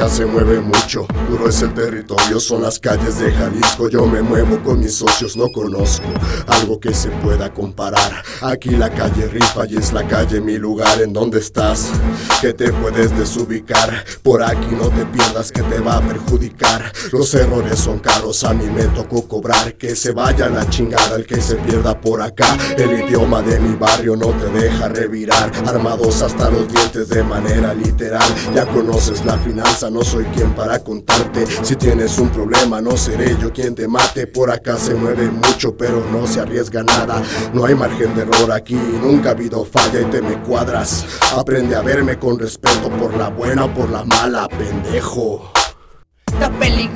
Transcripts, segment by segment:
acá se mueve mucho, duro es el territorio, son las calles de Jalisco. Yo me muevo con mis socios, no conozco algo que se pueda comparar. Aquí la calle rifa y es la calle mi lugar. ¿En dónde estás? Que te puedes desubicar. Por aquí no te pierdas que te va a perjudicar. Los errores son caros, a mí me tocó cobrar. Que se vaya la chingada el que se pierda por acá. El idioma de mi barrio no te deja revirar. Armados hasta los dientes de manera literal. Ya conoces la finanza, no soy quien para contarte. Si tienes un problema no seré yo quien te mate. Por acá se mueve mucho pero no se arriesga nada. No hay margen de error aquí, nunca ha habido falla y te me cuadras. Aprende a verme con respeto por la buena o por la mala, pendejo. Está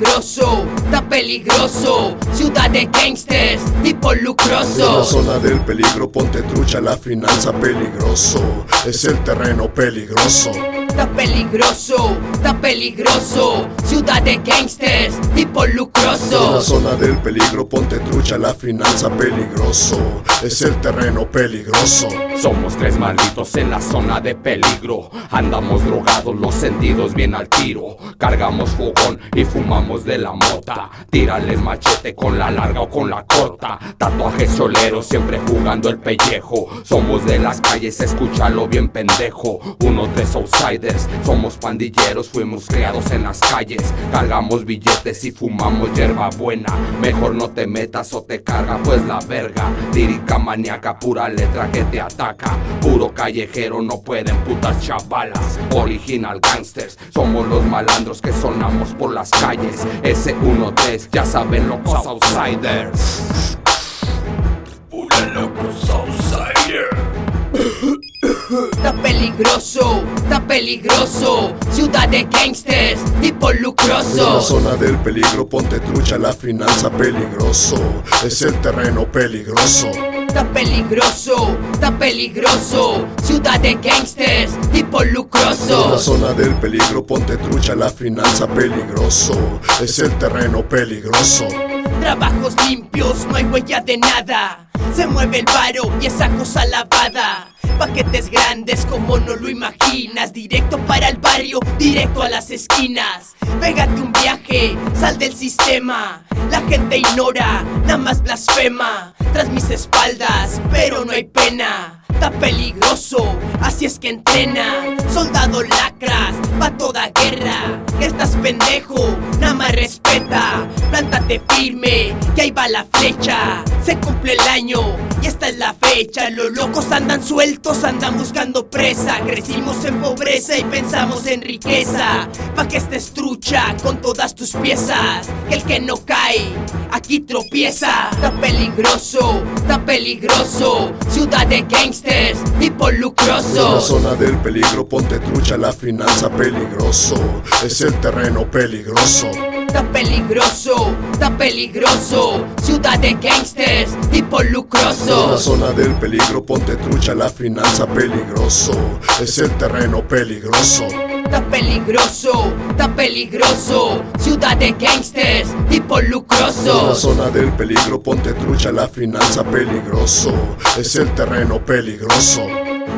peligroso, ciudad de gangsters, tipo lucroso. En la zona del peligro, ponte trucha, la finanza peligroso. Es el terreno peligroso. Está peligroso, ciudad de gangsters, tipo lucroso. En la zona del peligro, ponte trucha, la finanza peligroso. Es el terreno peligroso. Somos tres malditos en la zona de peligro. Andamos drogados, los sentidos bien al tiro. Cargamos fogón y fumamos de la mota. Tírales machete con la larga o con la corta. Tatuajes choleros, siempre jugando el pellejo. Somos de las calles, escúchalo bien pendejo. 1-3 outsiders, somos pandilleros, fuimos criados en las calles. Cargamos billetes y fumamos hierba buena. Mejor no te metas o te carga pues la verga. Lírica maníaca, pura letra que te ataca. Puro callejero, no pueden putas chavalas. Original gangsters, somos los malandros que sonamos por las calles. S1-3, ya saben locos outsiders. Pura locos outsiders. Está peligroso, ciudad de gangsters, tipo lucroso. En la zona del peligro, ponte trucha, la finanza peligroso. Es el terreno peligroso. Está peligroso, ciudad de gangsters, tipo lucroso. En la zona del peligro, ponte trucha, la finanza peligroso. Es el terreno peligroso. Trabajos limpios, no hay huella de nada. Se mueve el varo y esa cosa lavada. Paquetes grandes como no lo imaginas. Directo para el barrio, directo a las esquinas. Pégate un viaje, sal del sistema. La gente ignora, nada más blasfema. Tras mis espaldas, pero no hay pena. Está peligroso, así es que entrena. Soldado lacras, pa' toda guerra. Que estás pendejo, nada más respeta. Plántate firme, que ahí va la flecha. Se cumple el año y esta es la fecha. Los locos andan sueltos, andan buscando presa. Crecimos en pobreza y pensamos en riqueza. Pa' que estés trucha con todas tus piezas. Que el que no cae, aquí tropieza. Está peligroso, ciudad de gangsters, tipo lucroso. En la zona del peligro, ponte trucha, la finanza peligroso. Es el terreno peligroso. Está peligroso, ciudad de gangsters, tipo lucroso. En la zona del peligro, ponte trucha, la finanza peligroso. Es el terreno peligroso. Está peligroso, ciudad de gangsters, tipo lucroso. En la zona del peligro, ponte trucha, la finanza peligroso. Es el terreno peligroso.